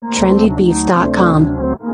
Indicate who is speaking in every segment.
Speaker 1: trendybeats.com.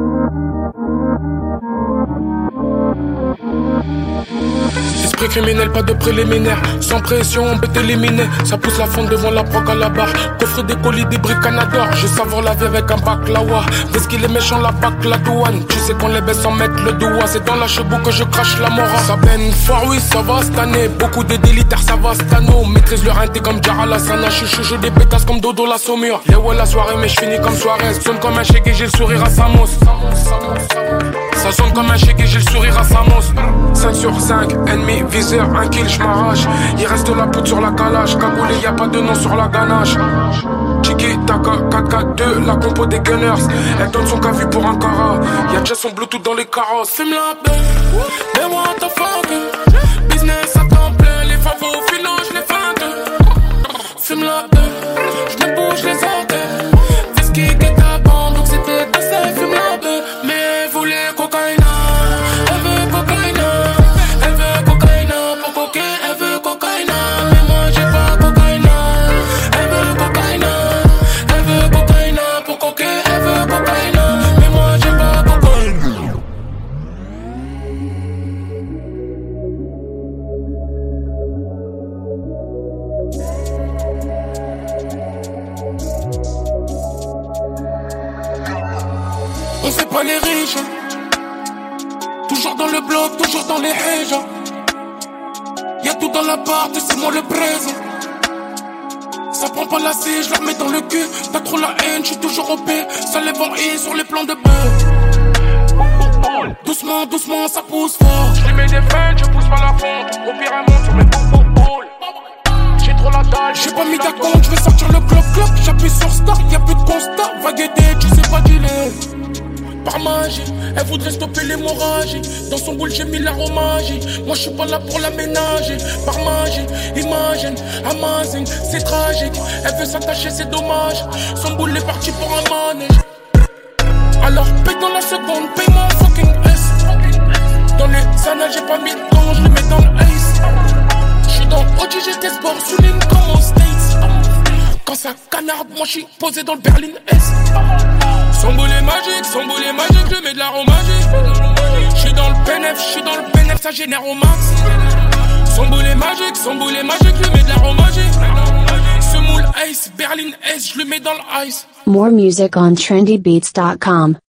Speaker 2: Esprit criminel, pas de préliminaire. Sans pression, on peut t'éliminer. Ça pousse la fonte devant la proc à la barre. Coffre des colis, des briques Canador. Je savore la vie avec un baklawa. Parce qu'il est méchant, la bac, la douane. Tu sais qu'on les baisse sans mettre le doigt. C'est dans la chebou que je crache la mora. Ça baigne fort, oui, ça va cette année. Beaucoup de délitaires, ça va stano. Maîtrise le rinté comme Jara Lassana. Je des pétasses comme Dodo la Saumur. Les ouais la soirée, mais je finis comme Suarez. Sonne comme un chèque et j'ai le sourire à Samos. Ça sonne comme un chèque et j'ai le sourire à Samos. 5 sur 5, ennemi, viseur, un kill, j'm'arrache. Il reste la poudre sur la calage. Cagoulé, y'a pas de nom sur la ganache. Tiki Taka 4-4-2, la compo des Gunners. Elle donne son cavu pour un cara. Y'a déjà son Bluetooth dans les carrosses. Fume la belle, mais what the fuck. Business à temps plein, les favos au philo, j'les feinte. Fume la belle, j'me bouge les orteils. Whisky qui est à bande, donc c'était assez. Fume la belle, mais elle voulait cocaïne. On fait pas les riches, toujours dans le bloc, toujours dans les héjas. Y'a tout dans l'appart, c'est moi le présent. Ça prend pas la C, je leur mets dans le cul. T'as trop la haine, j'suis toujours au P. Ça lève en I sur les plans de beurre. Doucement, doucement, ça pousse fort. J'lui mets des feintes, je pousse pas la fonte. Au pire un monde sur mes boules. J'ai trop la dalle, j'ai pas mis d'acompte. J'vais sortir le cloc-cloc, j'appuie sur start. Y'a plus de constat, va guetter, tu sais pas dealer. Par magie, elle voudrait stopper l'hémorragie. Dans son boule j'ai mis l'aromagie. Moi je suis pas là pour la ménager. Par magie, imagine, amazing, c'est tragique. Elle veut s'attacher, c'est dommage. Son boule est parti pour un manège. Alors paye dans la seconde, paye mon fucking S. Dans les annales j'ai pas mis de temps, je le mets dans le ace. J'suis dans OGGT Sport, souligne comme aux States. Quand ça canarde, moi j'suis posé dans le Berlin S. Son boulet magique, je mets de l'aromagie. J'suis dans le PNF, ça génère au max. Son boulet magique, je mets de l'aromagie. Ce moule Ace, Berlin S, je le mets dans le ice.
Speaker 1: More music on trendybeats.com.